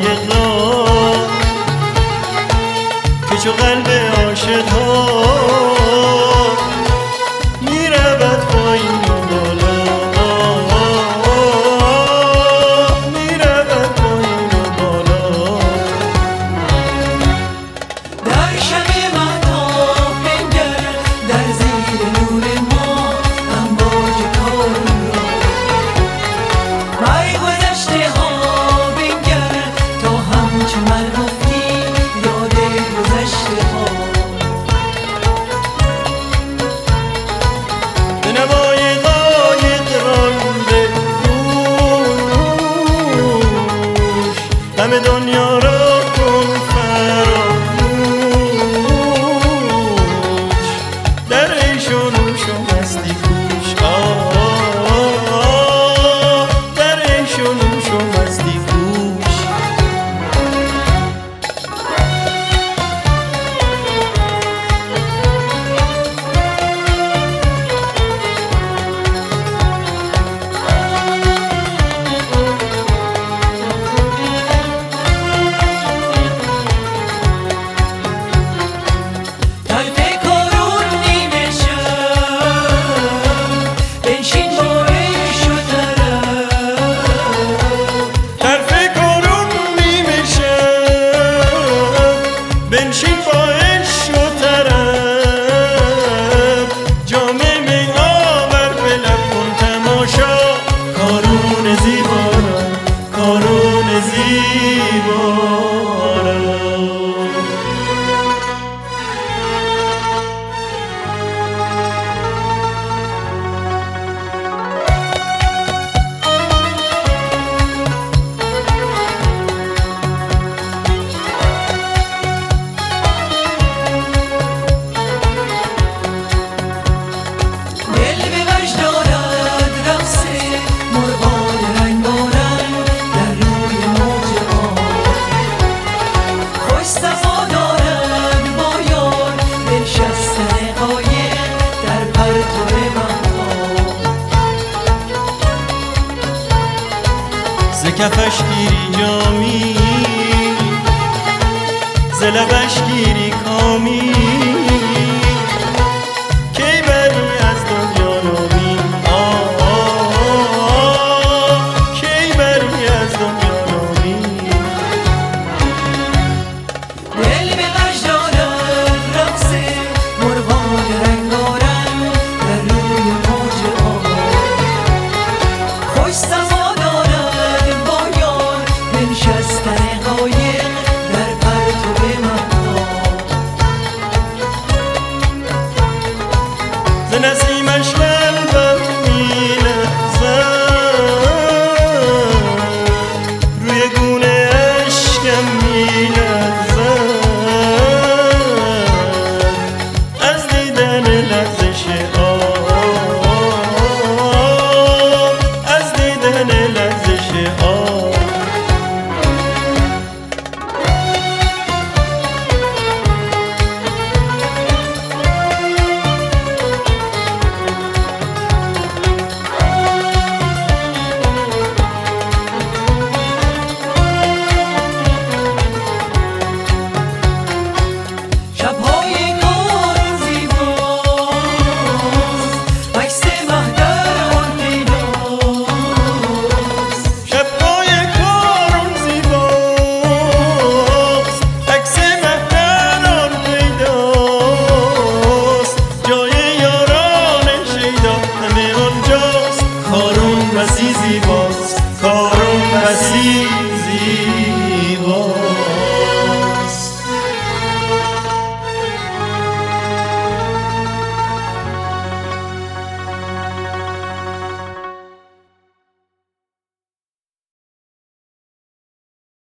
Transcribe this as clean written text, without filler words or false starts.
قایقا که چو قلب عاشقا میرود پایین و بالا، میرود پایین و بالا. در شب مهتاب بنگر، در زیر نور ما امواج کارون را. بر گذشته ها بنگر تا همچو من افتی یاد گذشته ها. به نوای قایق رانده گوش، غم دنیا را کن فراموش. در عیش و نوش و مستی کوش، در عیش و نوش و مستی کوش. بنشین با عشق و طرب، جام می آور به لب کن تماشا. کارون زیبا را، کارون زیبا را. ز کفش گیری جامی، ز لبش گیری کامی، کی بری از دنیا نامی، کی بری از دنیا نامی. دل به غش دارد رقص مرغان رنگارنگ در روی موج آب. خوش صفا دارد با یار بنشستن قایق